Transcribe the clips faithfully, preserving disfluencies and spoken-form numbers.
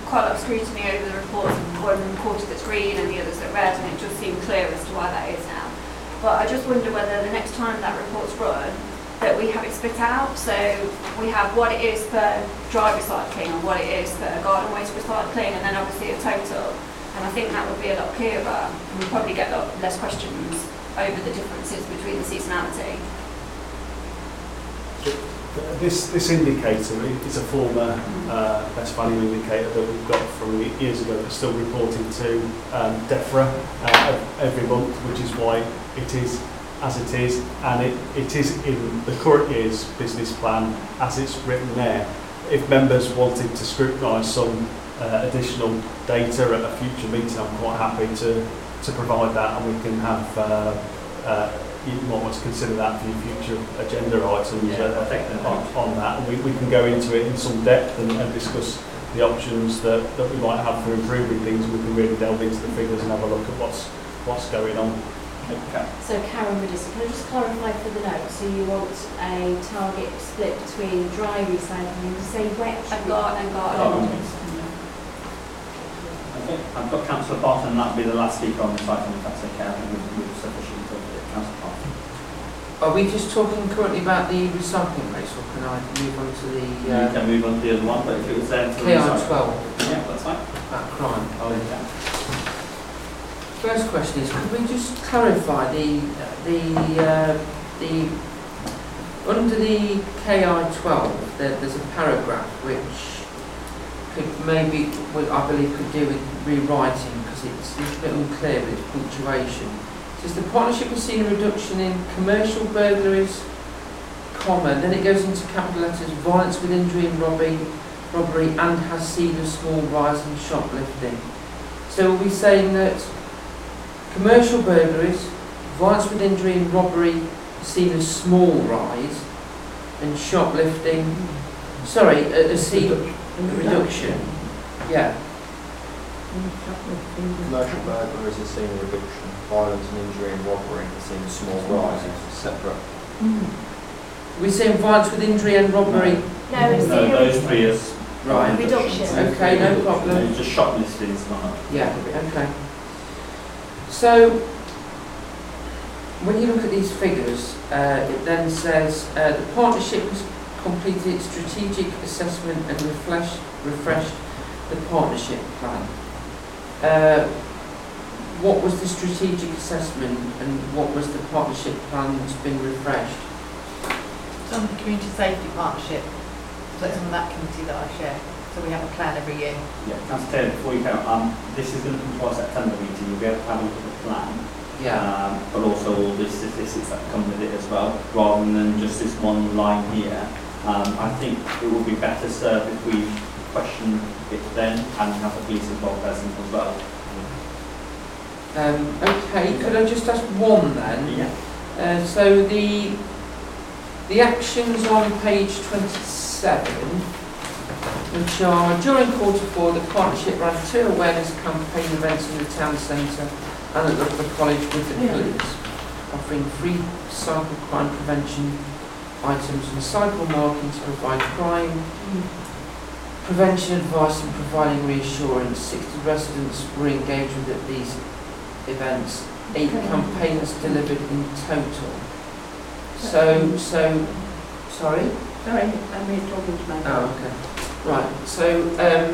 quite a lot of scrutiny over the reports, and one reported that's green and the others that red, and it just seemed clear as to why that is now. But I just wonder whether the next time that report's run, that we have it split out, so we have what it is for dry recycling and what it is for garden waste recycling, and then obviously a total. And I think that would be a lot clearer, and we'd probably get a lot less questions over the differences between the seasonality. This this indicator is a former uh, best value indicator that we've got from years ago that's still reported to um, DEFRA uh, every month, which is why it is as it is, and it, it is in the current year's business plan as it's written there. If members wanted to scrutinise some uh, additional data at a future meeting, I'm quite happy to, to provide that, and we can have uh, uh, you might want to consider that for your future agenda items yeah, uh, on, on that, and we, we can go into it in some depth and, and discuss the options that, that we might have for improving things. We can really delve into the figures and have a look at what's what's going on. Okay. So Karen Madison, can I just clarify for the note? So you want a target split between dry recycling and say wet And garden and garden. Okay, I've got Councillor Barton, and that'll be the last speaker on this item, if that's okay. I think we've, we've sufficiently talked about Councillor Barton. Are we just talking currently about the recycling rates, or can I move on to the... Uh, you can move on to the other one, but if it was there for K I twelve. Yeah, that's fine. About crime. Oh, yeah. First question is, could we just clarify the the uh, the under the K I twelve? There, there's a paragraph which could maybe, well, I believe, could do with rewriting because it's a little bit unclear with its punctuation. It says the partnership has seen a reduction in commercial burglaries, comma. Then it goes into capital letters: violence with injury and robbery, robbery, and has seen a small rise in shoplifting. So are we saying that commercial burglaries, violence with injury and robbery seen a small rise, and shoplifting, sorry, a, a seen a reduction? Yeah. Commercial burglaries are seen a reduction, violence and injury and robbery are seen a small rise. It's separate. Mm. We're saying violence with injury and robbery? No, it's no, those three is right. Reduction. Okay, no problem. No, just shoplifting is not. Yeah, okay. So, when you look at these figures, uh, it then says uh, the partnership has completed its strategic assessment and refreshed, refreshed the partnership plan. Uh, what was the strategic assessment and what was the partnership plan that's been refreshed? It's on the community safety partnership, so it's on that committee that I share. So we have a plan every year. Yeah, Councillor Taylor, before you go, um, this is going to come to our September meeting. You'll be able to have a look at the plan, yeah, um, but also all the statistics that come with it as well, rather than just this one line here. Um, I think it would be better served if we question it then and have the police as well present as well. Um, okay, could I just ask one then? Yeah. Uh, so the the actions on page twenty-seven, which are during quarter four, the partnership ran two awareness campaign events in the town centre and at the college with the police, offering free cycle crime prevention items and cycle marking to provide crime prevention advice and providing reassurance. sixty residents were engaged with at these events, eight campaigns delivered in total. So, so, sorry? Sorry, I'm here talking to my Oh, okay. Right, so, um,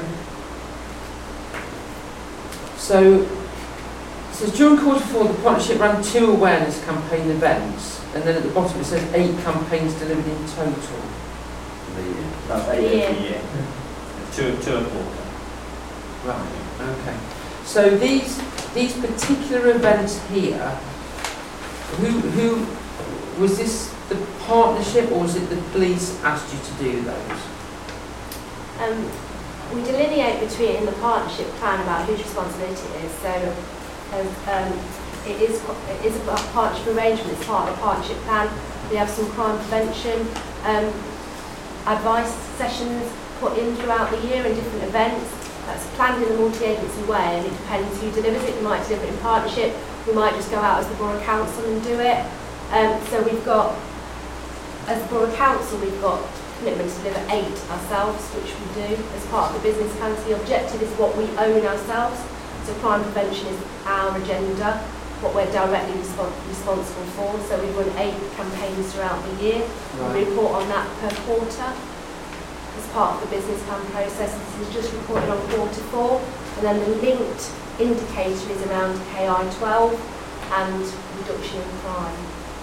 so, it says during quarter four the partnership ran two awareness campaign events, and then at the bottom it says eight campaigns delivered in total. That's eight every year. Two, two a quarter. Right, okay. So these these particular events here, who who was this the partnership or was it the police asked you to do those? Um, we delineate between in the partnership plan about whose responsibility it is. So um, um, it is it is a partnership arrangement. It's part of the partnership plan. We have some crime prevention um, advice sessions put in throughout the year in different events. That's planned in a multi-agency way, and it depends who delivers it. We might deliver it in partnership. We might just go out as the Borough Council and do it. Um, so we've got, as the Borough Council, we've got commitment to deliver eight ourselves, which we do as part of the business plan. So the objective is what we own ourselves. So crime prevention is our agenda, what we're directly respon responsible for. So we run eight campaigns throughout the year. Right. We report on that per quarter as part of the business plan process. This is just reported on quarter four. And then the linked indicator is around K I twelve and reduction in crime.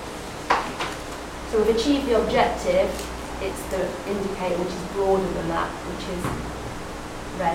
So we've achieved the objective. It's the indicator which is broader than that, which is red.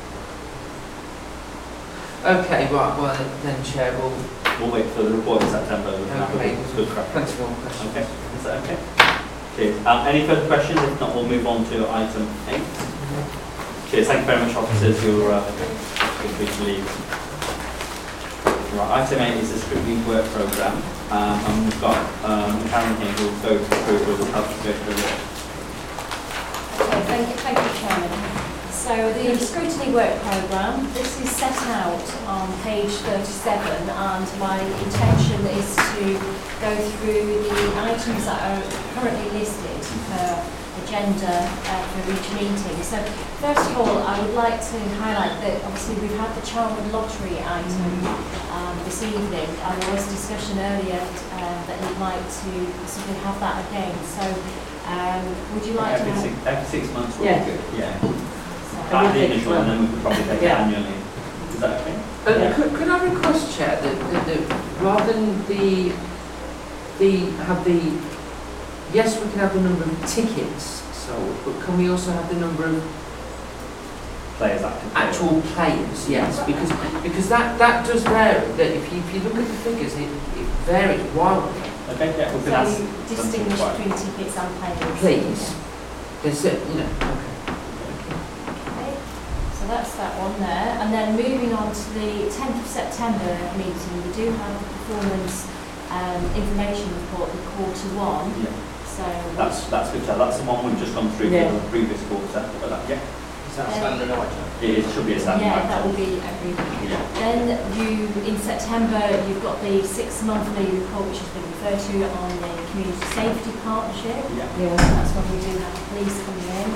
Okay, right, well then Chair, we'll, We'll wait for the report in September. We can have okay, a good crack. plenty more questions. Okay, is that okay? Cheers. Um, any further questions? If not, we'll move on to item eight. Cheers. Thank you very much, officers. You're uh, free to leave. Right, item eight is the Strictly Work programme, um, and we've got um, Karen here who will go through with the help to go through it. Okay, thank you, thank you, Chairman. So the scrutiny work programme, this is set out on page thirty-seven, and my intention is to go through the items that are currently listed per agenda uh, for each meeting. So first of all, I would like to highlight that obviously we've had the Charwood Lottery item um, this evening, and there was discussion earlier uh, that you'd like to possibly have that again. So um, would you like every to have... six, every six months would Yeah. be good. Yeah. So, That's the initial, and then we could probably take Yeah. it annually. Is that okay? Uh, Yeah. could, could I request, Chair, that, that, that rather than the, the, have the, yes, we can have the number of tickets sold, but can we also have the number of Players active. actual players? Yes, because because that, that does vary. That if you, if you look at the figures, it, it varies wildly. Okay, yeah, we can so ask. you distinguish between tickets and players. Please. There's, a- you know, okay. Okay, so that's that one there. And then moving on to the tenth of September meeting, we do have the performance um, information report, the quarter one. Yeah. So That's that's good. That's the one we've just gone through Yeah. for the previous quarter. But that, yeah, Is that a standard item? it is, should be a standard. yeah, item. that will be every week. Yeah. Then you, in September, you've got the six monthly report which has been referred to on the Community Safety Partnership. Yeah. Yeah, that's when we do have the police coming in.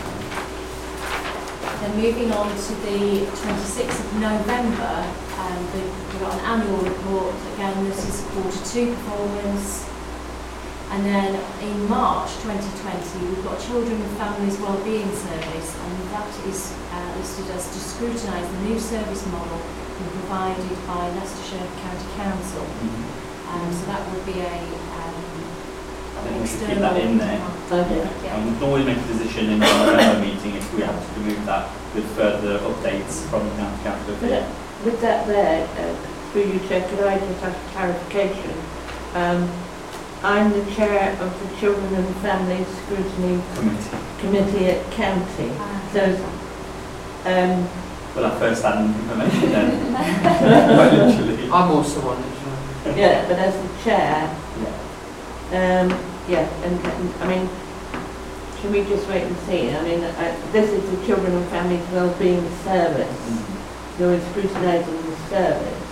Then moving on to the twenty-sixth of November, um, the, we've got an annual report. Again, this is quarter two performance. And then in March twenty twenty, we've got Children and Families Wellbeing Service, and that is uh, listed as to scrutinise the new service model being provided by Leicestershire County Council. Mhm. Um, so that would be a um, I think we should keep external. that in there. Okay. Yeah. And we can always make a decision in the November meeting if we have to remove that with further updates from the county council. But with that there, uh, through you, Chair, could I just ask clarification? Um, I'm the chair of the Children and Families Scrutiny Committee. Committee at County. Ah. So, um, Well, our first hand information then. Quite literally. I'm also on it, Chair. yeah, but as the chair, Yeah. um, yeah, and, and I mean, should we just wait and see? I mean, I, this is the Children and Families Wellbeing Service. Mhm. You're scrutinising the service.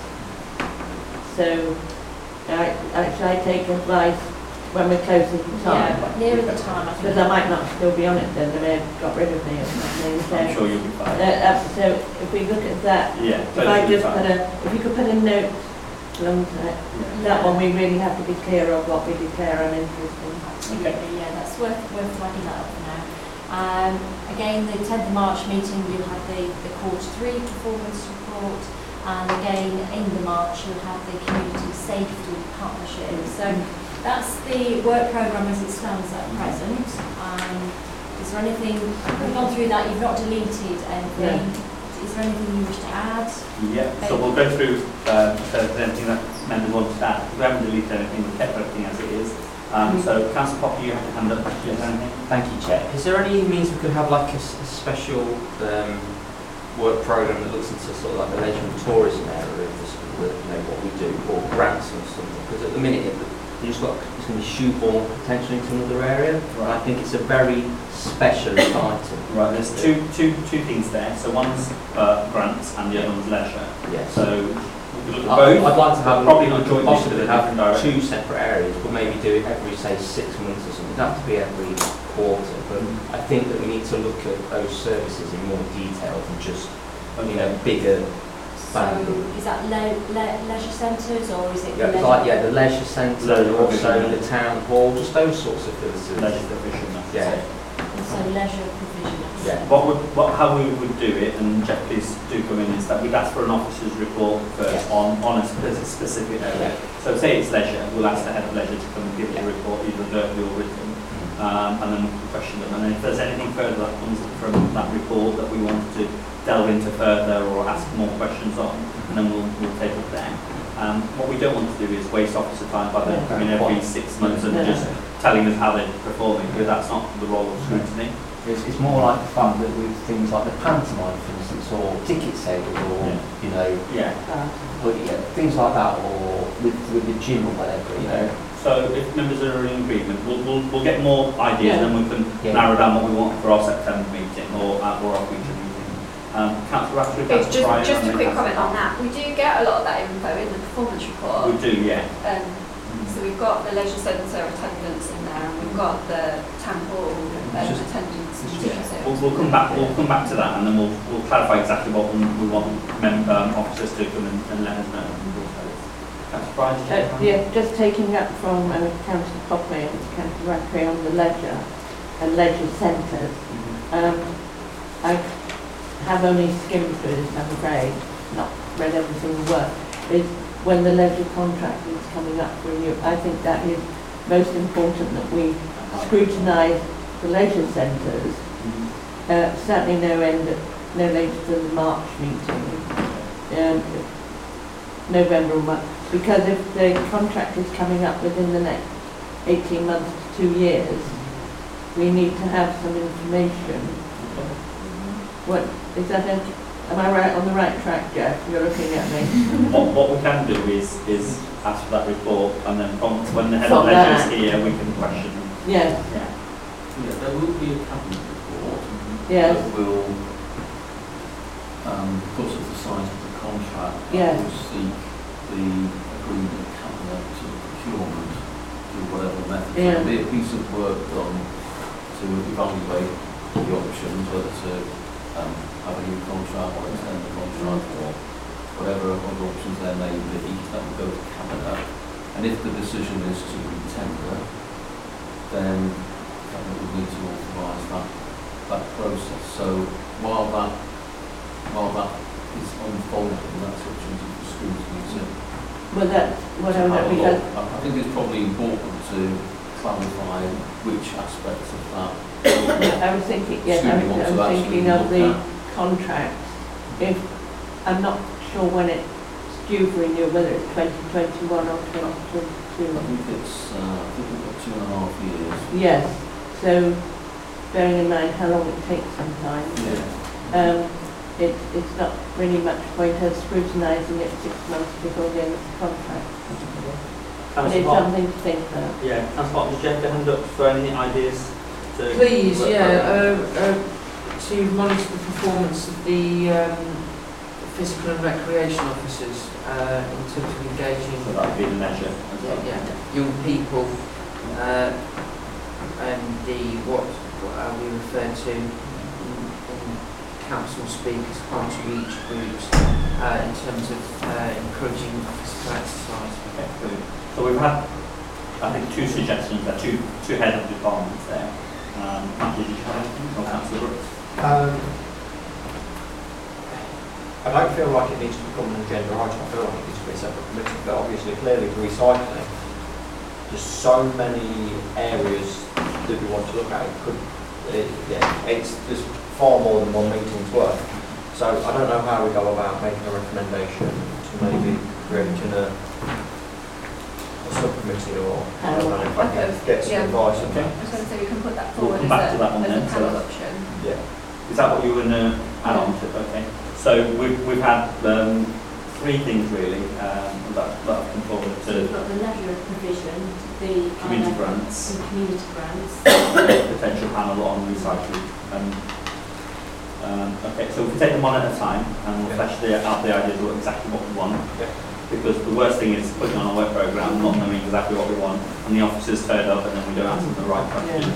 So, I, I, should I take advice when we're closer to time? Yeah, nearer the time, I think. Because I might not still be on it then, they may have got rid of me or something. So, I'm sure you'll be fine. uh, uh, so if we look at that, Yeah. if I just put a, if you could put a note along to it, Yeah. that one we really have to be clear of what we declare an interest in. Absolutely, yeah, that's worth, worth flagging that up for now. Um, again, the tenth of March meeting, you'll have the, the quarter three performance report, and again, in the March, you'll have the Community Safety Partnership. So that's the work programme as it stands at present. Um, is there anything, we've gone through that, you've not deleted anything. Is there anything you wish to add? Yeah, so we'll go through uh, if there's anything that members want to add. We haven't deleted anything, we've kept everything as it is. Um, so, Councillor Poppy, you have your hand up. Do you have anything? Thank you, Chair. Is there any means we could have like a, s- a special um, work programme that looks into sort of like the leisure and tourism area of the school, you know, what we do, or grants or something? Because at the minute, it, you just got, it's going to be shoehorned potentially into another area. And I think it's a very specialist item. Right, there's two, two, two things there. So one's uh, grants and the other one's leisure. Yes. So we could look at I- both. I'd like to have Probably not jointly, possibly but have different directions. two separate areas, but maybe do it every say six months or something. It doesn't have to be every quarter. But I think that we need to look at those services in more detail than just, you know, bigger So banding. is that le- le- leisure centres or is it? Yeah, leisure? like, yeah, the leisure centre, Leisure also provision. the town hall, just those sorts of facilities. Leisure provision, that's Yeah. it. And so leisure provision. Yeah. What would, what, how we would do it, and Jeff, please do come in, is that we'd ask for an officer's report first Yeah. on, on a spe- specific area. So say it's leisure, we'll ask the head of leisure to come and give us a report, either verbally or written, um, and then we can question them. And then if there's anything further that comes from that report that we want to delve into further or ask more questions on, and then we'll, we'll take it there. Um, what we don't want to do is waste officer time by them coming every six months and No. just telling us how they're performing, because that's not the role of scrutiny. It's, it's more like the fact that with things like the pantomime, for instance, or ticket sales, or, Yeah. you know, Yeah. but, yeah, things like that, or with, with the gym or whatever, you know. So if members are in agreement, we'll, we'll, we'll get more ideas Yeah. and then we can Yeah. narrow down what we want for our September meeting or, uh, or our future meeting. Um, Councillor Raftery, It's Councillor just, Pryor, just and a then quick Councillor comment on that. We do get a lot of that info in the performance report. We do, yeah. Um, so we've got the leisure centre attendance in there, and we've got the town hall um, Just- attendance and Yeah. ticket sales. We'll, we'll come back. We'll come back to that, and then we'll, we'll clarify exactly what we, we want mem- um, officers to come and, and let us know. Councillor Pryor, did you Uh, have a yeah, just taking up from uh, Councillor Poppy and Councillor Rackery on the leisure and leisure centres. Um, I have only skimmed through this, I'm afraid, not read every single word. Is when the leisure contract is coming up for renewal, I think that is most important that we scrutinise the leisure centres. Uh, certainly no end, no later than the March meeting, um, November or March, because if the contract is coming up within the next eighteen months to two years, we need to have some information. What, is that, a, am I right on the right track, Jeff? You're looking at me. What, what we can do is, is ask for that report, and then from, when the head of From leisure is that. here, we can question them. Yes, Yeah. Yeah, there will be a cabinet report yes, that will, um, because of the size of the contract, Yes. will seek the agreement of cabinet to procurement through whatever method. Yeah. There'll be a piece of work done to evaluate the options, whether to um, have a new contract or extend the contract or whatever other options there may be, that will go to cabinet. And if the decision is to tender, then cabinet would need to authorise that, that process. So while that, while that is unfolding, that's opportunity for scrutiny to well that's what I to was, have a because, look. I I think it's probably important to clarify which aspects of that I was thinking, yes, I Scrutiny was, wants I to was actually thinking of look the at. contract. If, I'm not sure when it's due for renewal, whether it's twenty twenty-one or twenty I twenty-two. think it's, uh, I think we've got two and a half years. Yes, so bearing in mind how long it takes sometimes, Yeah. um, it, it's not really much point us scrutinising it six months before the end of the contract. But Councillor it's Hart, something to think about. yeah, Councillor Hart, did you have your hand up for any ideas to? Please, work yeah, programme? uh, uh, to monitor the performance of the um, physical and recreation officers uh, in terms of engaging So that would be the measure as yeah, well. yeah, young people uh, and the what, what are we refer to in, in council speak as hard to reach groups uh, in terms of uh, encouraging physical exercise. Okay, brilliant. So we've had, I think, two suggestions there, two, two head of departments there. Um, Matthew, did you have anything? Or Councillor Brooks? Um, I don't feel like it needs to become an agenda item. I feel like it needs to be a separate committee. But obviously, clearly, for recycling, there's so many areas that we want to look at. It could, it, yeah, it's there's far more than one meeting's worth. So I don't know how we go about making a recommendation to maybe creating a, a subcommittee, or I don't know if I can get some Yeah. advice on Okay. I was going to say we can put that We'll forward come back as to a, that one as then, a so panel that's- option. Yeah. Is that what you were going to add on to? Okay. So we've, we've had um, three things really um, that, that have come forward So to we've got the leisure provision, the community uh, grants, some community grants. potential panel on recycling. Um, um, okay, so we can take them one at a time and we'll flesh the, out the ideas of exactly what we want. Yeah. Because the worst thing is putting on a work programme, not knowing exactly what we want, and the officers turn up and then we don't ask them the right questions.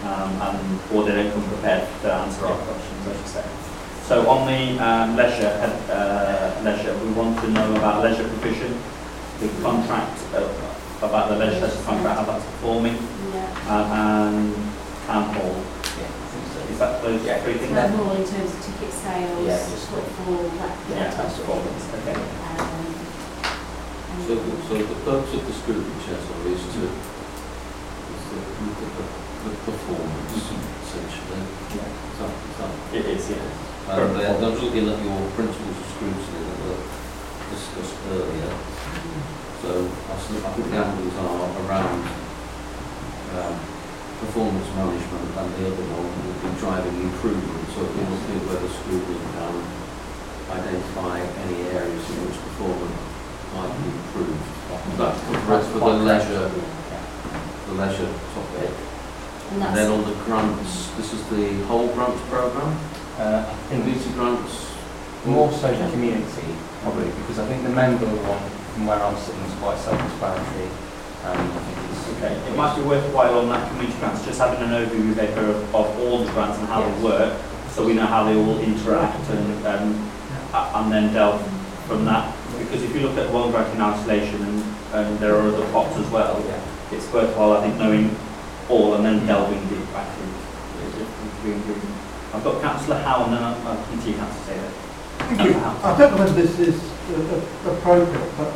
um, and or they don't come prepared to answer our questions, I should say. So on the um, leisure, uh, leisure, we want to know about leisure provision, the contract, uh, about the leisure contract, how that's performing, Yeah. um, and town hall. Yeah, I think so. Is that those Yeah. three things? So more in terms of ticket sales, Yeah, just- footfall, that, Yeah, that that's sort of performance. thing. Okay. Um, and- So, the- so the purpose of the scrutiny chair sorry, is to, is to look at the, the performance, essentially. Yeah. Is that, is that, It is, yeah. and then I'm just looking at your principles of scrutiny that were discussed earlier. So I s- I think the angles are around um, performance management, and the other one would be driving improvement. So it will be whether scrutiny can identify any areas in which performance might be improved. That's for, for the leisure, the leisure topic. And And that's, then on the grants, this is the whole grants programme, Uh, I think community grants. more so the community, probably, because I think the member one, from where I'm sitting, is quite self-explanatory. Um, I think it's Okay, it might be worthwhile on that community grants, just having an overview paper of, of all the grants and how they work, so we know how they all interact, and um, a- and then delve from that. Because if you look at one grant in isolation, and, and there are other pots as well, yeah. it's worthwhile, I think, knowing all and then delving deep back into it. I've got Councillor Howe, and then I'll I'll come to you, Councillor Taylor. Thank you. I don't know whether this is uh, appropriate, but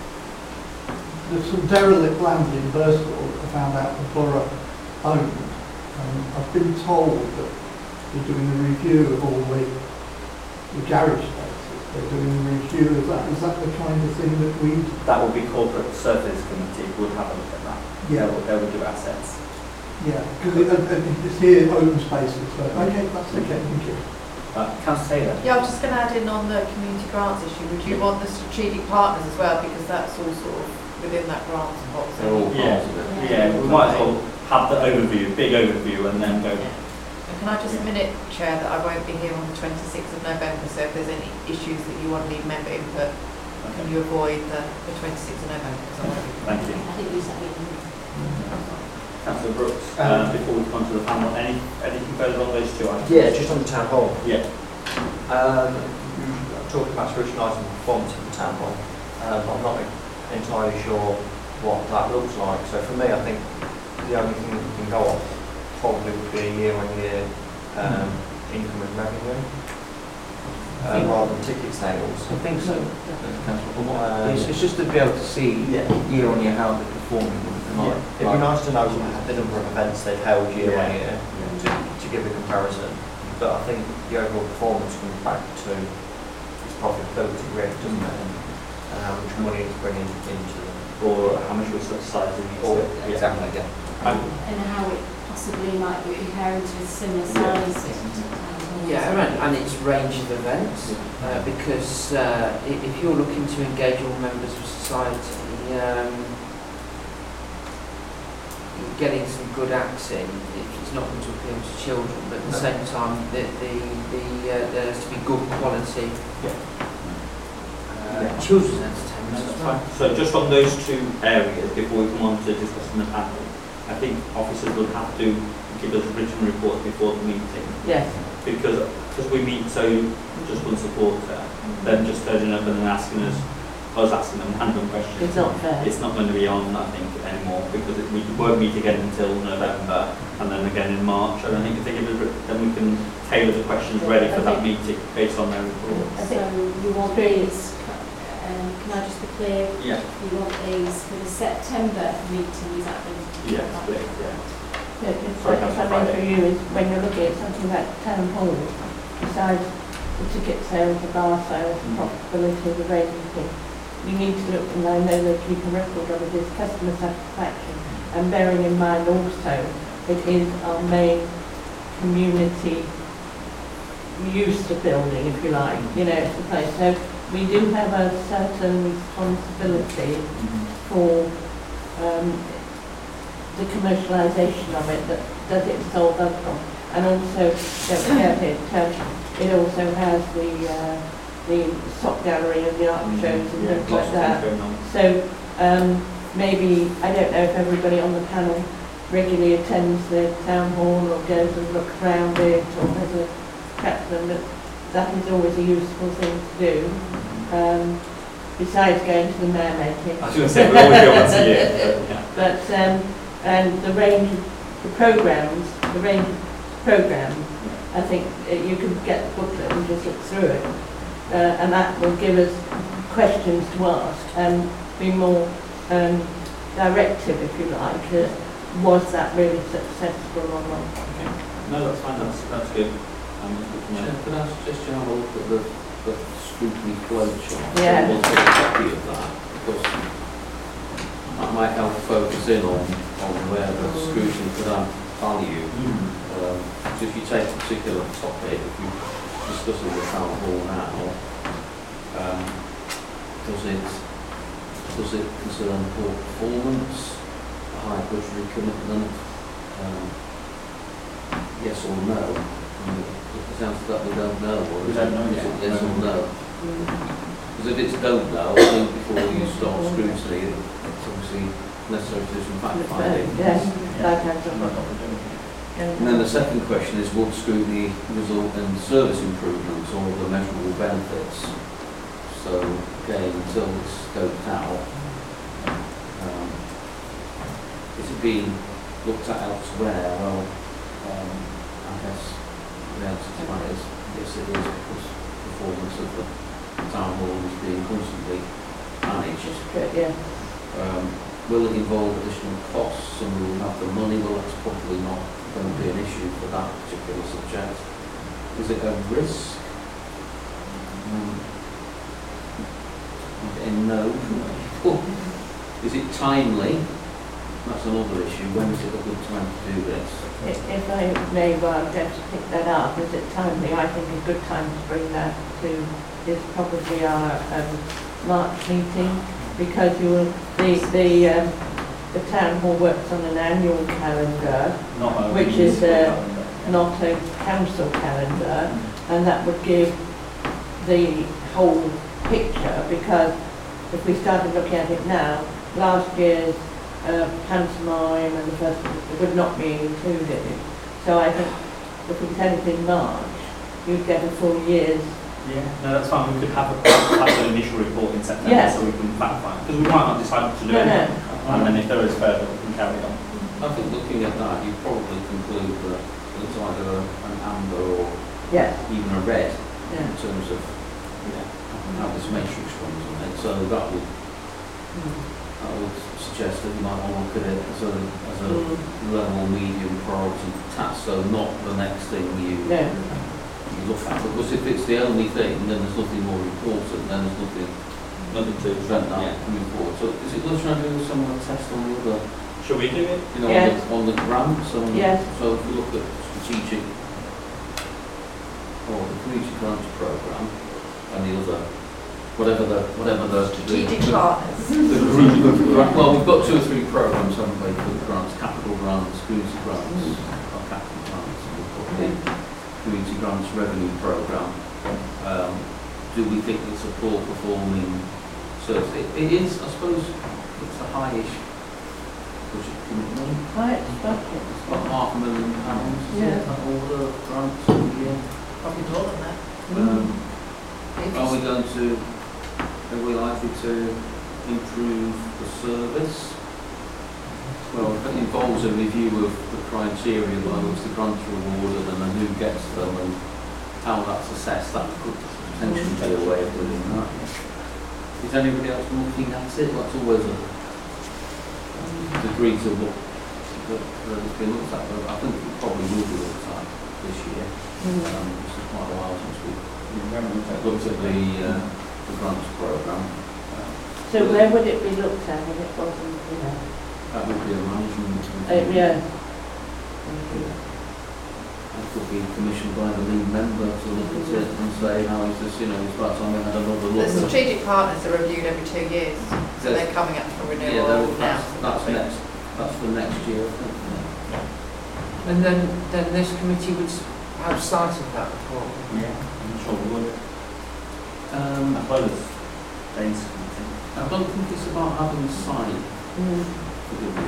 there's some derelict land in Birstall that I found out the borough owned. Um, I've been told that they're doing a review of all the, the garage spaces. They're doing a review of that. Is that the kind of thing that we? That would be corporate services committee would have a look at that. Yeah. They would, they would do assets. Yeah, because it, uh, uh, it's here open spaces. So okay, that's okay. Thank you. Uh, Councillor Taylor. Yeah, I was just going to add in on the community grants issue, would you want the strategic partners as well, because that's all sort of within that grants box? They're all Yeah. part of it. Yeah, we might as well have the overview, big overview, and then go. And can I just minute, Chair, that I won't be here on the twenty-sixth of November, so if there's any issues that you want to need member input, can you avoid the, the twenty-sixth of November? Because I won't be. Thank you. I think you said it. Councillor Brooks, uh, before we come to the panel, any anything further on those two items? Yeah, just on the town hall. Yeah. Um, I'm talking about scrutinising performance of the town hall. Um, I'm not entirely sure what that looks like. So for me, I think the only thing we can go off probably would be a year-on-year um, income and revenue, uh, rather than ticket sales. I think so. Um, It's, it's just to be able to see Yeah. year on year how they're performing. Yeah. It'd be nice to know the number of events they've held year on year to, to give a comparison. But I think the overall performance comes back to its profitability really, doesn't it? And, and how much money it's bringing into them. Or how much we're subsidising it. Or, exactly, yeah. Um, And how it possibly might be compared to similar size. Yeah, and, and its range of events, uh, because uh, i- if you're looking to engage all members of society, um, getting some good acts in, it's not going to appeal to children, but at the same time, the, the, the, uh, there has to be good quality uh, children's entertainment as well. So just on those two areas, before we come on to discussing the panel, I think officers will have to give us written reports before the meeting. Yes. Because because we meet so just one supporter, then just turning up and then asking us, us asking them random questions. It's not fair. It's not going to be on, I think, anymore, because it, we won't meet again until November and then again in March. And I think if they give us, writ- then we can tailor the questions ready for that meeting based on their reports. So you want these, um, can I just be clear, Yeah. you want these for the September meeting, is that the? Yeah, split, yeah. Yeah, it's Sorry, what Councillor I mean for Friday. you is when you're looking at something like town hall, besides the ticket sales, the bar sales, the profitability of the raising thing, you need to look, and I know they keep a record of it, is customer satisfaction. And bearing in mind also, it is our main community use the building, if you like, you know, it's the place. So we do have a certain responsibility for um, the commercialisation of it, that does it solve other problems? And also, don't forget it, um, it also has the uh, the sock gallery and the art shows and Yeah, things lots like of things that. going on. So um, maybe, I don't know if everybody on the panel regularly attends the town hall or goes and looks around it or has a chat to them, that that is always a useful thing to do. Um, besides going to the mayor meeting. I was going to say, we always go once a year. But, yeah. But, um, and the range of the programmes, the range of programmes, I think uh, you can get the booklet and just look through it. Uh, and that will give us questions to ask and be more um, directive, if you like. Uh, was that really successful or not? Okay. No, that's fine. That's that's good. Um, Yeah, could I suggest you have a look at the, the scrutiny flow chart? Yeah. We'll get a copy of that, because that might help focus in on, on where the scrutiny could add value. Mm. Um, so if you take a particular topic, if you discuss it with the town hall now, um, does it does it concern poor performance, a high budgetary commitment, um, yes or no? And it sounds that we don't know, or We is don't it, know is yet. it yes or no? Because if it's don't know, I think before you start scrutiny, it's obviously necessary to do some fact finding. Yes, like I I'm not what we're doing. And then the second question is, would scrutiny result in service improvements or the measurable benefits? So again, until it's scoped out, um, is it being looked at elsewhere? Well, um, I guess the answer to that is yes, it is, because performance of the town hall is being constantly managed. yeah. Um, will it involve additional costs, and will we have the money? Well, that's probably not going to be an issue for that particular subject. Is it a risk? Um, and no. Is it timely? That's another issue. When is it a good time to do this? If if I may, well, just pick that up, is it timely? I think a good time to bring that to is probably our um, March meeting, because you will, the, the, um, the town hall works on an annual calendar, Not a which is municipal uh, calendar. not a council calendar, and that would give the whole picture, because if we started looking at it now, last year's uh, pantomime and the first would not be included. So I think if we said it in March, you'd get a full year's. Yeah, no, that's fine. We could have, a, have an initial report in September, Yes. so we can fact find, because we might not decide to do No, it, no. and then if there is further, we can carry on. I think looking at that, you probably conclude that it's either an amber or Yes. even a red Yeah. in terms of yeah, how this matrix runs on it. So that would I would suggest that you might want to look at it as a as a Mm. level medium priority task. So not the next thing you No. you look at. Because if it's the only thing, then there's nothing more important. Then there's nothing Nothing to prevent that yeah. moving forward. So is it worth trying to do a similar test on the other? Shall we do it? You know, Yes. on, the, on the grants, on, Yes. so if we look at strategic or the community grants programme and the other, whatever the, whatever the... Strategic the, partners. the group of gra- well, we've got two or three programmes, haven't we, for the grants, capital grants, community grants, or capital grants, and we've got the community grants revenue programme. Um, do we think it's a poor performing service? It, it is, I suppose, it's a high-ish budget commitment. Right, budget. It's about half a million pounds, is Yeah. it, that order of grants a year? Probably more than that. Um, If are we it's- going to, are we likely to improve the service? Well, it involves a review of the criteria by which the grants are awarded and then who gets them and how that's assessed. That could potentially be a way of doing that. Is anybody else looking at it? That's always a degree to look that that has been looked at, but I think it probably will be looked at this year. Um, it's quite a while since we looked at the, uh, the grants programme. Uh, So where would it be looked at if it wasn't, you know? that would be a management Uh, review. yeah. That could be commissioned by the lead member to look at it and say, how is this, you know, it's about time we had another The look. strategic partners are reviewed every two years, so they're coming up for Yeah, renewal that- now. that's, that's next, that's for next year, I think. And then, then this committee would s- have sight of that report. Yeah, I'm sure we would. Um, As well as Dane's committee. I don't think it's about having sight Mm. for the review, is it?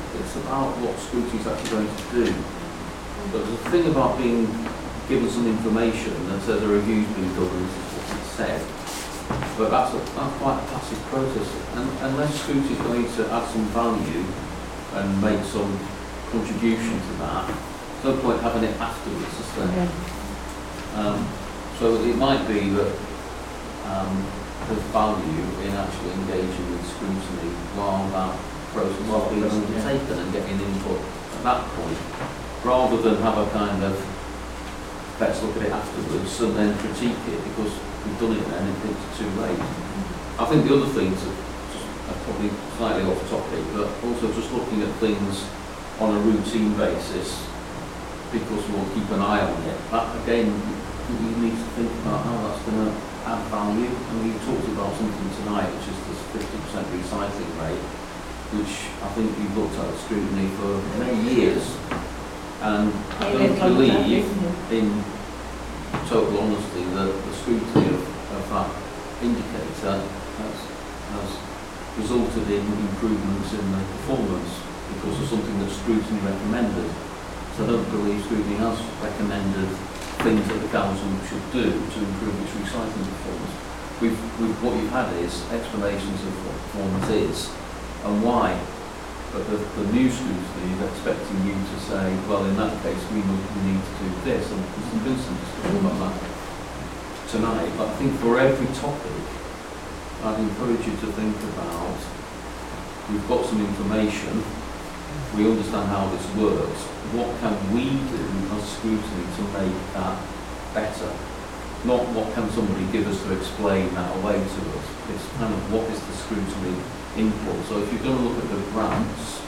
it's about what scrutiny is actually going to do. But there's a thing about being given some information that says a review's been done and this is what it said. But that's, a, that's quite a passive process. And unless scrutiny is going to add some value and make some contribution to that, there's no point having it afterwards, is there? Yeah. Um, so it might be that um, there's value in actually engaging with scrutiny while that process is being undertaken and getting input at that point, rather than have a kind of let's look at it afterwards and then critique it because we've done it then and it's too late. I think the other things are, just, are probably slightly off topic, but also just looking at things on a routine basis because we'll keep an eye on it. That again, you need to think about how that's going to add value. I mean, you talked about something tonight, which is this fifty percent recycling rate, which I think you've looked at scrutiny for many years. And I don't believe, in total honesty, that the scrutiny of, of that indicator has, has resulted in improvements in the performance because of something that scrutiny recommended. So I don't believe scrutiny has recommended things that the council should do to improve its recycling performance. We've, we've, what you've had is explanations of what performance is and why. But the, the new scrutiny is expecting you to say, well, in that case, we, we need to do this, and there's been some discussion about that tonight. But I think for every topic, I'd encourage you to think about, we've got some information, we understand how this works, what can we do as scrutiny to make that better? Not what can somebody give us to explain that away to us. It's kind of what is the scrutiny input. So if you're going to look at the grants,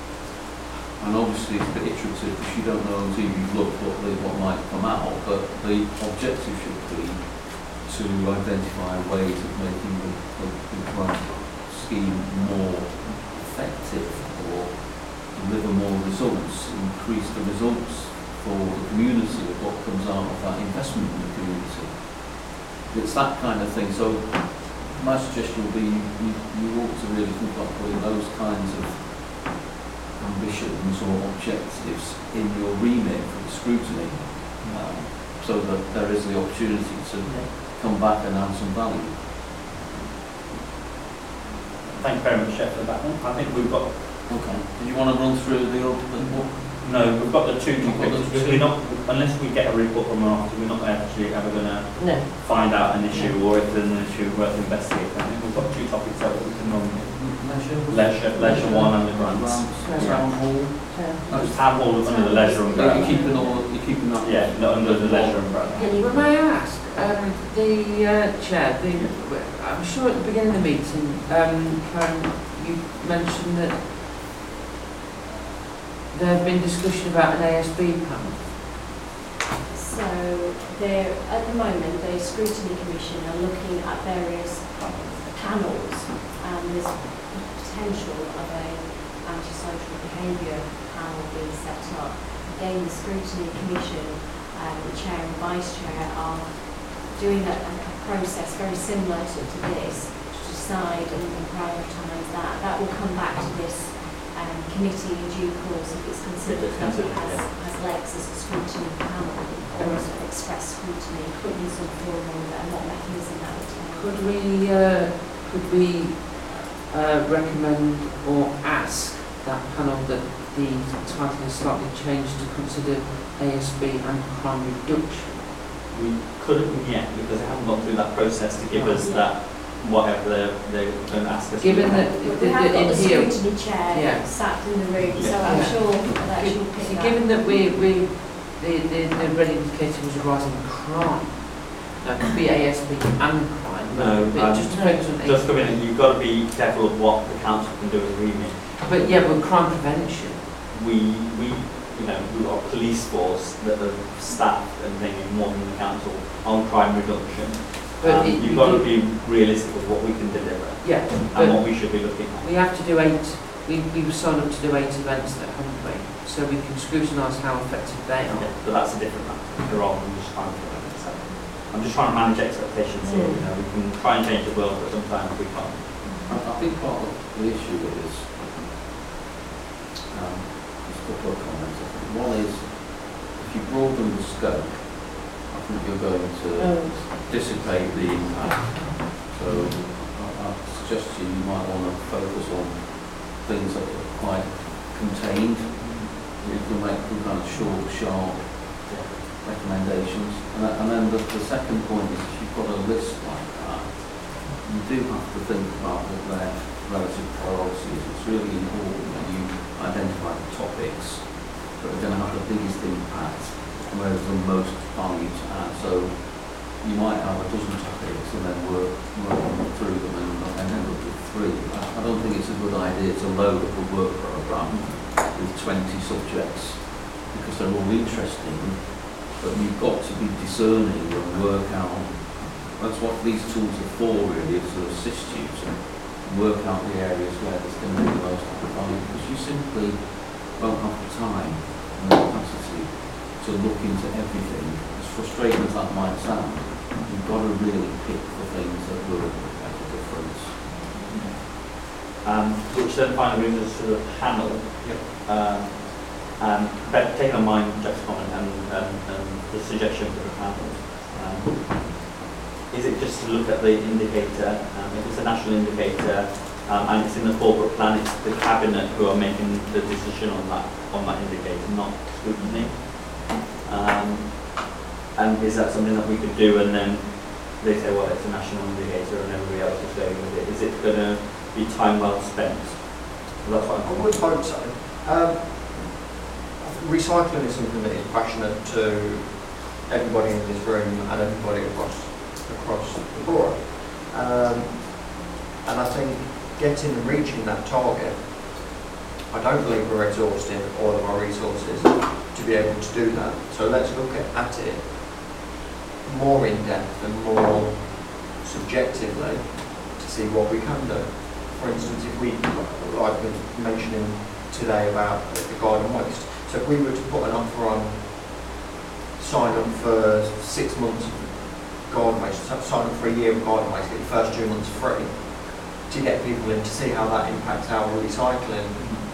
and obviously it's a bit iterative because you don't know until you've looked what, the, what might come out, but the objective should be to identify ways of making the, the, the grant scheme more effective or deliver more results, increase the results for the community of what comes out of that investment in the community. It's that kind of thing. So my suggestion would be you, you, you ought to really think about putting those kinds of ambitions or objectives in your remit for the scrutiny, um, so that there is the opportunity to come back and add some value. Thank you very much, Chef, for that one. I think we've got. Okay. Did you want to run through the other? No, we've got the two We've got topics. the two. We're not, unless we get a report from our office, we're not actually ever going to No. find out an issue or if there's an issue worth investigating. I think we've got two topics that we can run. Leisure. Leisure, leisure one and the grants. Town hall. No, it's town hall under the leisure umbrella. You're keeping all. You're keeping that. Yeah, not under the leisure umbrella. Well, may I ask, um, the uh, chair, the, I'm sure at the beginning of the meeting, um, Karen, you mentioned that there have been discussion about an A S B panel. So there, at the moment, the Scrutiny Commission are looking at various panels, and there's potential of a antisocial behaviour panel being set up. Again, the Scrutiny Commission, um, the chair and vice chair are doing a, a process very similar to, to this to decide and, and prioritise that. That will come back to this um, committee in due course if it's considered If it's that it considered, has, yeah. has legs as a scrutiny panel or as an express scrutiny, put in some form or and what mechanism that would take. Could we, uh, could we uh, recommend or ask that panel that the title is slightly changed to consider A S B and crime reduction? We couldn't yet because they haven't gone through that process to give us that whatever they're, they're going to ask us. Given to do. that But the, we have the, got in the here, scrutiny chair Yeah. sat in the room, so Yeah. I'm Yeah. sure that she'll pick see, that. given that we, we the, the, the red indicator was a rising crime, that could be A S B and crime, but No, it um, just depends on Just come in and you've got to be careful of what the council can do as a remit. But yeah, but crime prevention. We, we, you know, we've got a police force that are staffed and thing in one in the council on crime reduction. But Um, it- you've we got to do- be realistic with what we can deliver Yeah, and but what we should be looking at. we have to do eight, we, we signed up to do eight events there, haven't we? So we can scrutinise how effective they are. Yeah, but that's a different matter rather than just trying to so I'm just trying to manage expectations here. You know, we can try and change the world, but sometimes we can't. I, I think part of the issue is couple of comments. I think one is, if you broaden the scope, I think you're going to Oh. dissipate the impact. So I, I suggest to you, you might want to focus on things that are quite contained. You can make some kind of short, sharp recommendations. And, that, and then the, the second point is, if you've got a list like that, you do have to think about what their relative priorities. It's really important that you identify the topics that are going to have the biggest impact and where there's the most value to add. So you might have a dozen topics and then work, work through them and, and end up with three. I, I don't think it's a good idea to load up a work programme with twenty subjects because they're all interesting, but you've got to be discerning and work out. That's what these tools are for, really, is to assist you to work out the areas where there's going to be the most value, because you simply won't have the time and the capacity to look into everything. As frustrating as that might sound, you've got to really pick the things that will make a difference. Um, which then finally moves us to the panel. Yep. Um, and but taking on mind Jeff's comment and, and, and the suggestion for the panel, um, is it just to look at the indicator? Um, if it's a national indicator um, and it's in the corporate plan, it's the cabinet who are making the decision on that on that indicator, not scrutiny. Um, and is that something that we could do, and then they say, well, it's a national indicator and everybody else is going with it? Is it going to be time well spent? Well, that's what I'm I would hope so. Um, I think recycling is something that is passionate to everybody in this room and everybody across across the board. Um, and I think getting and reaching that target, I don't believe we're exhausting all of our resources to be able to do that. So let's look at it more in depth and more subjectively to see what we can do. For instance, if we, like we were mentioning today about the garden waste, so if we were to put an offer on, sign up for six months of garden waste, sign up for a year of garden waste, get the first two months free, to get people in to see how that impacts our recycling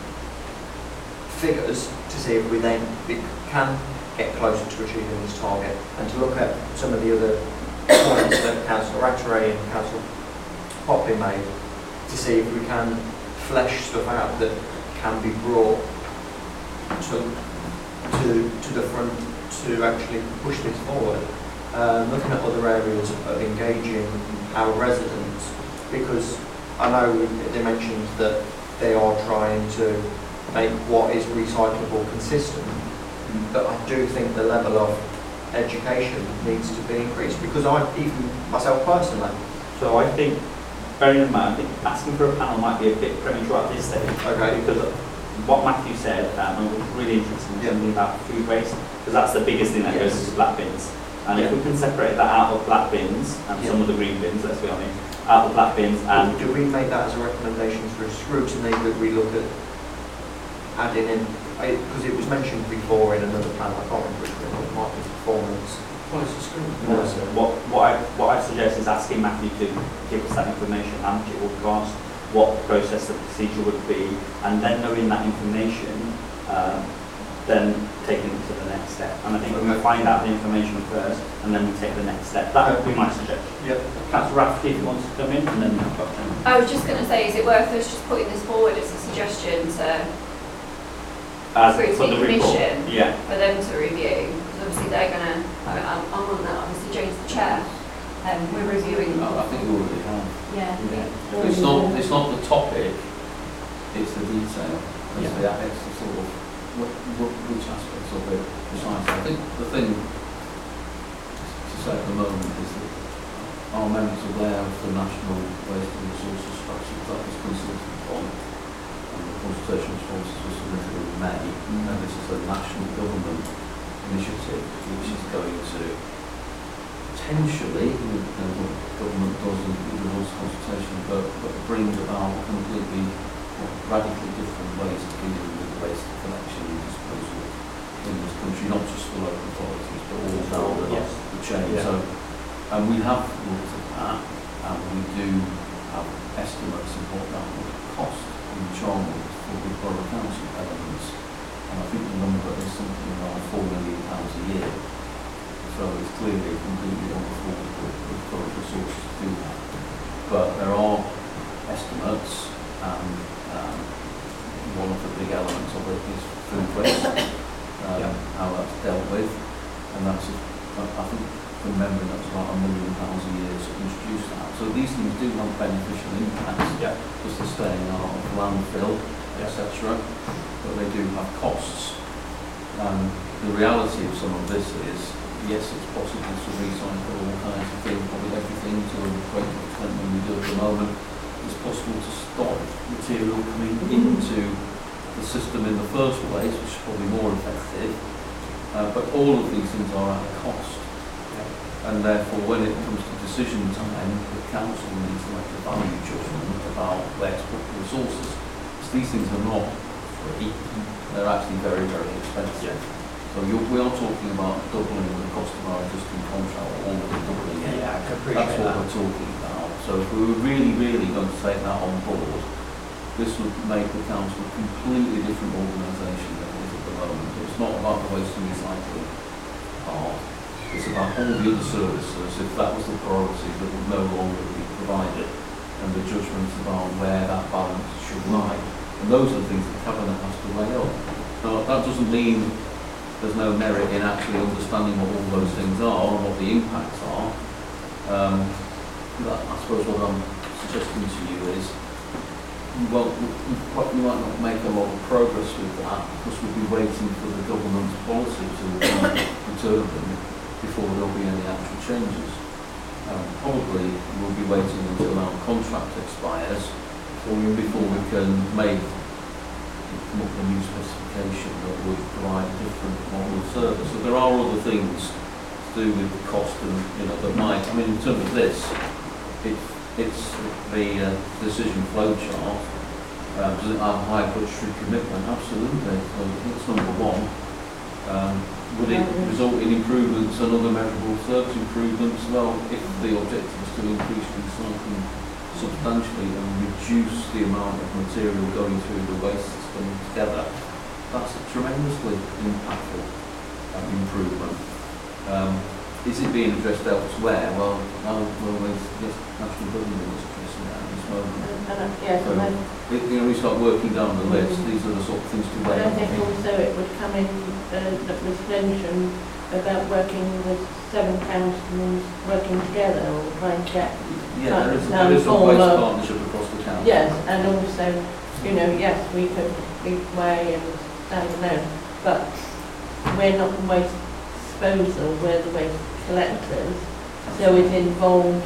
figures, to see if we then we can get closer to achieving this target, and to look at some of the other points that Councillor Rattray and Councillor Poppy made, to see if we can flesh stuff out that can be brought to to to the front to actually push this forward. Um, looking at other areas of engaging our residents, because I know they mentioned that they are trying to make what is recyclable consistent, but I do think the level of education needs to be increased, because I, even myself personally. So I think, bearing in mind, I think asking for a panel might be a bit premature at this stage. Okay. Because what Matthew said, um, and was really interesting, Yeah. something about food waste, because that's the biggest thing that Yes. goes into black bins. And Yeah. if we can separate that out of black bins, and Yeah. some of the green bins, let's be honest, out of black bins, and do we make that as a recommendation for scrutiny, that we look at adding in, because it was mentioned before in another plan, I can't remember which one, it might be performance. Policy scrutiny. No, so what, what, I, what I suggest is asking Matthew to give us that information, how much it will cost, what the process, the procedure would be, and then knowing that information, um, then taking it to the next step. And I think we will find out the information first, and then we take the next step. That would be my suggestion. Yep. Councillor Rafferty, if you want to come in, and then we've got Jen. I was just going to say, is it worth us just putting this forward as a suggestion to As for the Scrutiny report. Commission Yeah. for them to review? Because obviously they're going to, I'm I'm on that, obviously Jane's the chair, um, we're reviewing. I think we already have. Yeah. It's not, it's not the topic, it's the detail, it's Yeah. the, it's the sort of, what, what, which aspects of it precisely. I think the thing to say at the moment is that our members are aware of the National Waste and Resources Strategy that was consulted on, and the consultation responses were submitted in May, and this is a national government initiative which is going to potentially, you know, what government does in the rules consultation, but, but bring about completely well, radically different ways of dealing with waste collection and disposal in this country, not just for local authorities, but all down the, Yes. the chain. Yeah. So, and we have looked at that, and we do have estimates of what that would cost in Charmwood for the Borough Council elements. and I think the number is something around four million pounds a year. So it's clearly completely unaffordable with current resources to do that. But there are estimates, and um, one of the big elements of it is food waste, um, Yeah. how that's dealt with, and that's, a, I think, from memory, that's about a million pounds a year to introduce that. So these things do have beneficial impacts, Yeah. because they're staying out of landfill, et cetera, but they do have costs. Um, the reality of some of this is, yes, it's possible to recycle all kinds of things, probably everything to a great extent when we do at the moment. It's possible to stop material coming into the system in the first place, which is probably more effective. Uh, but all of these things are at a cost. And therefore, when it comes to decision time, the council needs to make a value judgment about where to put the resources. Because these things are not free, they're actually very, very expensive. So you're, we are talking about doubling the cost of our existing contract, or almost doubling it. Yeah, I can appreciate That's what that. we're talking about. So if we were really, really going to take that on board, this would make the council a completely different organisation than it is at the moment. It's not about the waste and recycling part. It's about all the other services, if that was the priority, that would no longer be provided, and the judgments about where that balance should lie. And those are the things the Cabinet has to weigh up. Now, that doesn't mean there's no merit in actually understanding what all those things are and what the impacts are. Um, that, I suppose what I'm suggesting to you is, well, we, we might not make a lot of progress with that, because we'll be waiting for the government's policy to determine before there'll be any actual changes. Um, probably we'll be waiting until our contract expires before we can make come up with a new specification that would provide a different model of service. So there are other things to do with the cost, and you know that might. I mean, in terms of this, it, it's the uh, decision flow chart. Uh, does it have high budgetary commitment? Absolutely. So it's number one. Um, would it result in improvements and other measurable service improvements? Well, if the objective is to increase recycling substantially and reduce the amount of material going through the waste system together, that's a tremendously impactful um, improvement. Um, is it being addressed elsewhere? Well, no, well, there's yes, national government is addressing that at this moment. And, and, yes, So, and I, it, you know, we start working down the list, these are the sort of things to weigh. and I think also it would come in uh, that was mentioned about working with seven councils working together, or trying to get Yeah, there is, Now there is a form waste of- partnership across the council. yes, and also, you know, yes, we could lead the way and stand alone, but we're not the waste disposal, we're the waste collectors, so it involves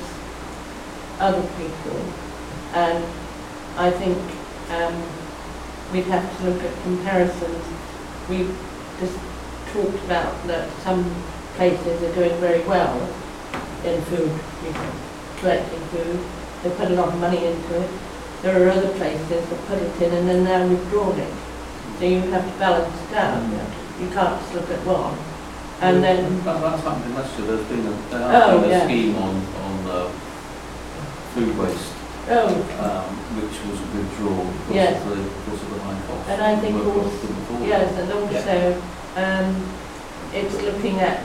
other people, and I think um, we'd have to look at comparisons. We've just talked about that some places are doing very well in food, you know, collecting food. They put a lot of money into it. There are other places that put it in and then now withdrawn it. So you have to balance it out. You, have to, you can't just look at one. And then That, that's happened in Leicester. There's been a, there Oh, has been a yeah. scheme on, on uh, food waste, oh, um, which was withdrawn because, Yes. of the, because of the high cost. and I think Weren't also cost them before. yes, and also um, it's looking at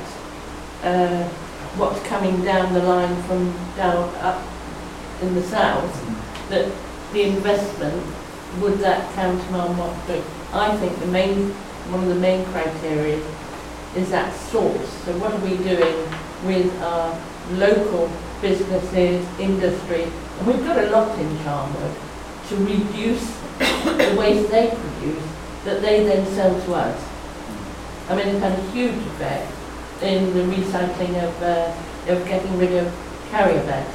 uh, what's coming down the line from down up in the south, that the investment, would that countermand what we, I think the main, one of the main criteria is that source. So what are we doing with our local businesses, industry, and we've got a lot in Charnwood, to reduce the waste they produce that they then sell to us. I mean, it's had a huge effect in the recycling of, uh, of getting rid of carrier bags.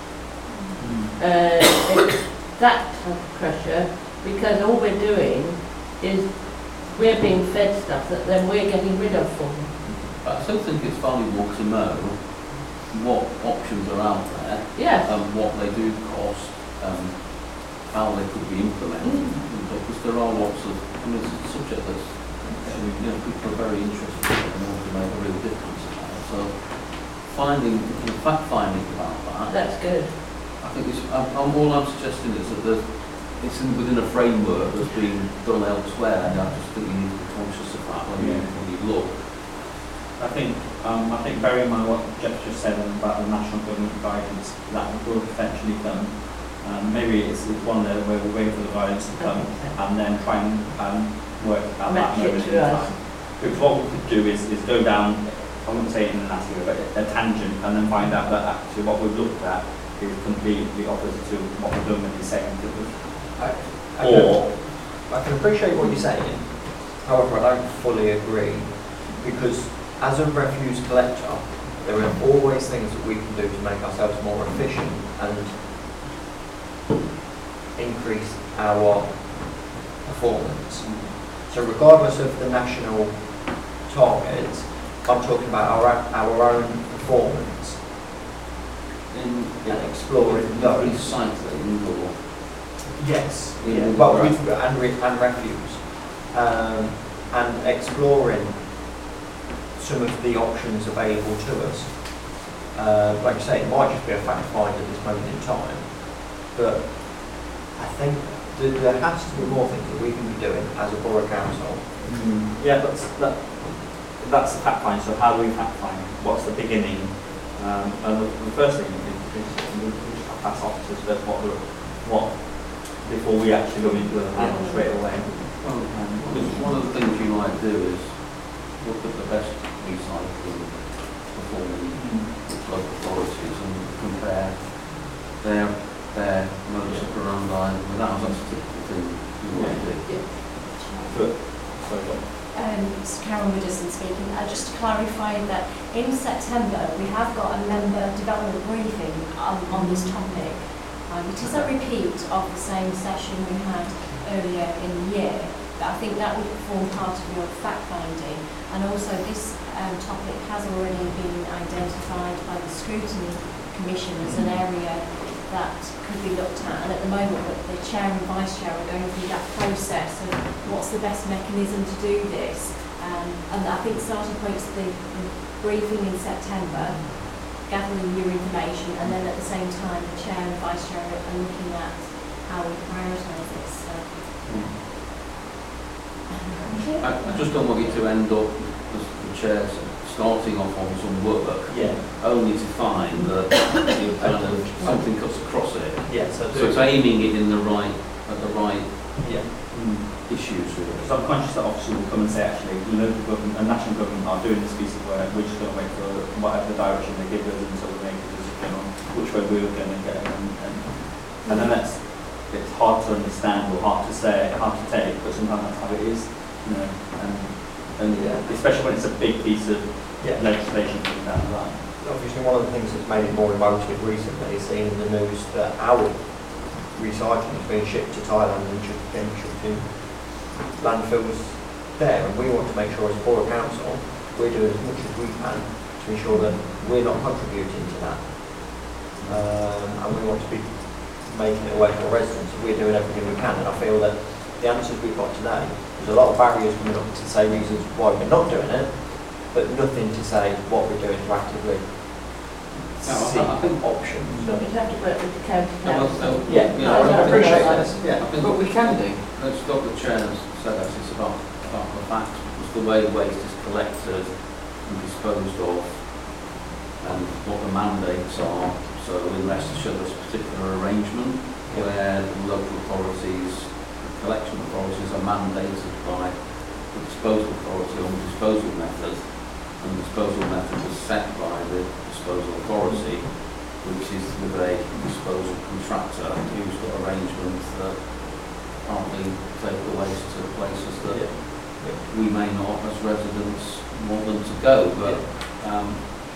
Uh, it's that type of pressure, because all we're doing is we're being fed stuff that then we're getting rid of for them. But I still think it's valuable to know what options are out there, Yes. and what they do cost, um, how they could be implemented. Because there are lots of, I mean, it's a subject that's, you know, people are very interested in and want to make a real difference about. So finding, fact finding about that, That's good. I think it's, I'm, I'm, all I'm suggesting is that there's, it's in, within a framework that's been done elsewhere, and I just think you need to be conscious of that when, Yeah. you, when you look. I think, um, I think bearing in mind what Jeff just said about the national government guidance, that will potentially come. Um, maybe it's, it's one there where we wait for the guidance to come and then try and um, work out that Match it moment to in us. time. Because what we could do is, is go down, I wouldn't say in a nasty way, but a tangent, and then find out that actually what we've looked at is completely opposite to what we've done with the second. I, I Or, can, I can appreciate what you're saying, however I don't fully agree, because as a refuse collector, there are always things that we can do to make ourselves more efficient and increase our performance. So regardless of the national targets, I'm talking about our, our own performance In, and exploring those. recycling or Yes, Yeah, yeah, well, right. with, and, re, and refuse, um, and exploring some of the options available to us. Uh, like I say, it might just be a fact find at this moment in time, but I think that there has to be more things that we can be doing as a borough council. mm, yeah, that's, that, that's the fact find. So how do we fact find? What's the beginning? Um, and the, the first thing is, is we just have to ask officers first what, the, what, before we actually go into the panel straight away. Well, because one of the things you might do is look at the best recycling performing local authorities and compare their their modus operandi with ours. That's the typical thing you want to do. But, sorry, go on. Um, it's Karen Widdowson speaking. Uh, just to clarify that in September we have got a member development briefing on, on this topic. Um, it is a repeat of the same session we had earlier in the year, but I think that would form part of your fact finding. And also this um, topic has already been identified by the Scrutiny Commission as an area that could be looked at, and at the moment the chair and vice chair are going through that process of what's the best mechanism to do this. Um, and I think starting points the, the briefing in September, gathering new information, and then at the same time the chair and vice chair are, are looking at how we prioritise this. So. I, I just don't want you to end up as the chair's starting off on some work, Yeah. only to find that you kind of something cuts across it. Yeah, so, So it's aiming it in the right at the right yeah. issues really. So I'm conscious that officers will come and say, actually, the local government and national government are doing this piece of work, we're just going to wait for whatever direction they give us until we make a decision on which way we were going to go. And, and, and then that's, it's hard to understand or hard to say, hard to take, but sometimes that's how it is, you know, and, and Yeah. especially when it's a big piece of Yeah. legislation coming down the line. Obviously, one of the things that's made it more emotive recently is seeing in the news that our recycling is being shipped to Thailand and should then shipped in landfills there. And we want to make sure as a Borough Council, we're doing as much as we can to ensure that we're not contributing to that. Um, and we want to be making it away from our residents. We're doing everything we can. And I feel that the answers we've got today, there's a lot of barriers coming up to say reasons why we're not doing it, but nothing to say what we're doing to actively No, I- see I think- options. So we'd have to work with the county No, well, council. no, Yeah, you no, know, I think appreciate that's- that. Yeah. I think what we can do, let's stop the chair's said that it's about, about the facts, because the way waste is collected and disposed of and what the mandates are. So in Leicestershire there's a particular arrangement where the local authorities, the collection authorities are mandated by the disposal authority on the disposal method, and the disposal method is set by the disposal authority, which is with a disposal contractor who's got arrangements that partly take the waste to places that Yeah. Yeah. we may not as residents want them to go, but um,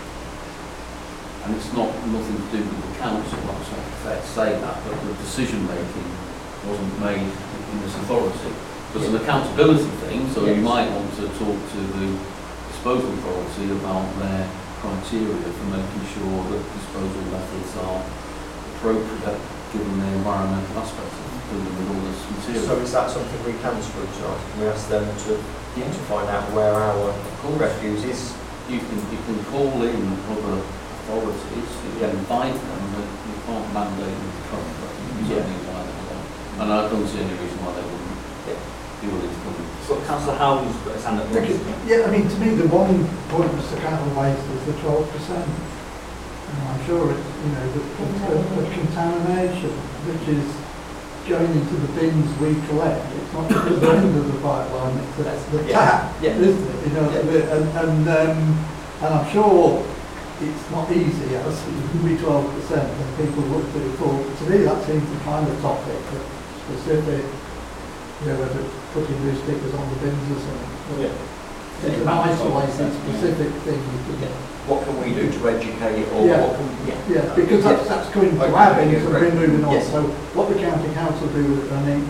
and it's not nothing to do with the council, that's not fair to say that, but the decision making wasn't made in this authority. It's an accountability thing, so you Yes. might want to talk to the disposal authority about their criteria for making sure that disposal methods are appropriate given the environmental aspects of dealing with all this material. So is that something we can scrutinise? Can we ask them to, Yeah. to find out where our refuse is? You can, you can call in other authorities, you can invite them, but you can't mandate them to come, but you can Yeah. certainly invite them along. And I don't see any reason why they wouldn't be willing to come in. So Councillor Howell's got his hand up. Because, yeah, I mean, to me, the one point Mr Campbell raised is the twelve percent. And I'm sure it's, you know, the, the, the contamination, which is going into the bins we collect. It's not just the end of the pipeline, it's the, the tap, Yeah. isn't it? You know, Yeah. and, and, um, and I'm sure it's not easy, as it can be twelve percent, and people look at it for, to me, that seems the kind of topic that specific, you know, whether it's putting new stickers on the bins or something. Yeah. It's an isolated, specific thing you could get. What can we do to educate or Yeah. what can, yeah. Yeah, because that's, that's going to Okay, our yeah, bins and great. we're moving on. Yes. So what the county council do with it, I mean,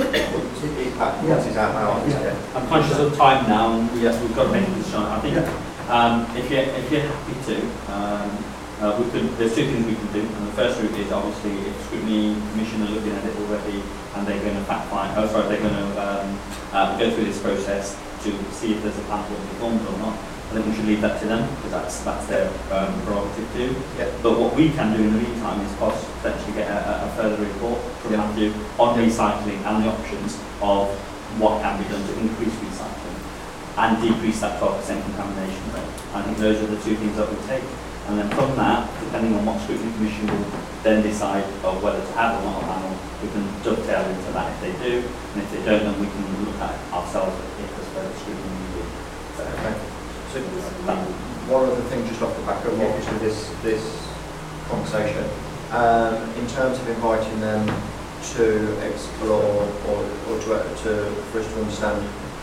Impact, Yeah. what is our hours, Yeah. yeah. I'm conscious of time now, and we, we've got to make a decision. I think Yeah. um, if you're if you're happy to, um, uh, we could. There's two things we can do. And the first route is obviously if scrutiny commission are looking at it already, and they're going to fact find. Oh, sorry, they're going to um, uh, go through this process to see if there's a plan to be formed or not. I think we should leave that to them because that's that's their um, prerogative to do. Yeah. But what we can do in the meantime is poss- potentially get a, a further report from Yeah. Matthew on recycling and the options of what can be done to increase recycling and decrease that twelve percent contamination rate. I think those are the two things that we take. And then from that, depending on what scrutiny commission will then decide of whether to have or not a panel, we can dovetail into that if they do, and if they don't, then we can look at it ourselves if there's further scrutiny needed. So, Okay. So, that, one other thing just off the back of obviously this, this conversation, um, in terms of inviting them to explore or, or to, to, for us to understand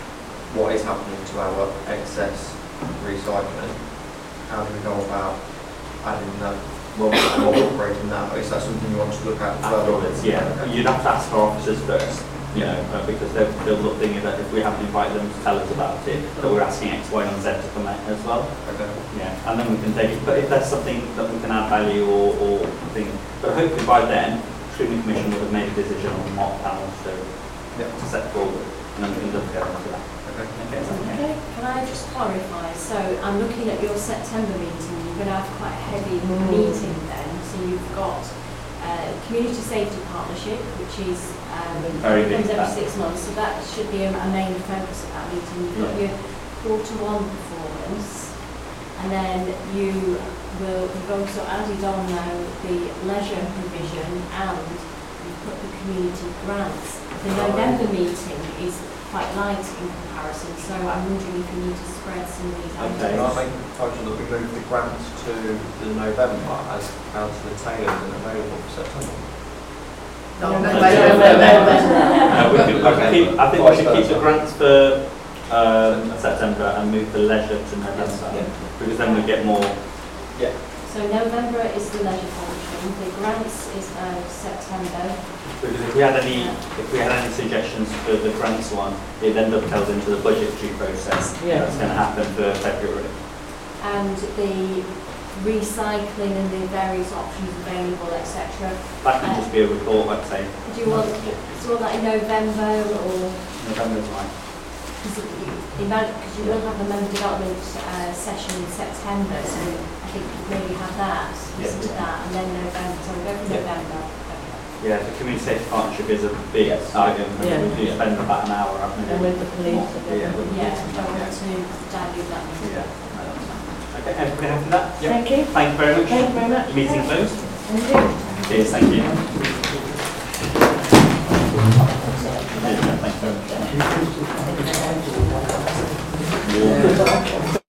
what is happening to our excess recycling, how do we go about adding that, well, incorporating that? Is that something you want to look at further? afterwards, yeah. You'd have to ask our officers first, you know, uh, because they'll, they'll look thinking that if we haven't invited them to tell us about it, that we're asking X, Y, and Z to come out as well. Okay. Yeah, and then we can take it. But if there's something that we can add value or, or thing, but hopefully by then, scrutiny commission would have made a decision on what panels to, Yeah. to set forward, and then we can look at into that. Okay. Okay, is that okay? Okay, can I just clarify? So I'm looking at your September meeting, you're going to have quite a heavy meeting then. So you've got uh, Community Safety Partnership, which is um, Very big, comes every that. six months, so that should be a, a main focus of that meeting. You've got your quarter one performance, and then you will, you've also added on now the leisure provision and you've put the community grants. The November meeting is quite light in comparison, so I'm wondering if you need to spread some of these out. Okay. Can I make a proposal that we move the grants to the November as Councillor Taylor is available for September? No, Uh, no, we could, we could keep, I think we should keep the grants for um, September and move the leisure to November, Yeah. because then we get more. So November is the leisure function, the grants is uh, September. Because if we had any, if we had any suggestions for the grants one, it then dovetails into the budgetary process Yeah. that's going to happen for February. And the recycling and the various options available, et cetera. That could just be a report, I'd say. Do you want, do you want that in November or? November's fine. Because you, because you will have a member development uh, session in September, so I think maybe have that, listen to that, and then November, so we'll go for Yeah. November. Yeah, the community safety partnership is a big Yes. item, and Yeah. we do spend about an hour, haven't we? And with the police. Yeah, with the Yeah, police. don't want to dilute that. Yeah. No, that's fine. Okay, everybody happy with that? Thank you. Thank you very much. Thank you very much. Meeting closed. Thank you. Cheers, thank you. Thank you very much. you-